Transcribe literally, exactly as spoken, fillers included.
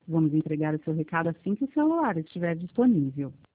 Vamos entregar o seu recado assim que o celular estiver disponível.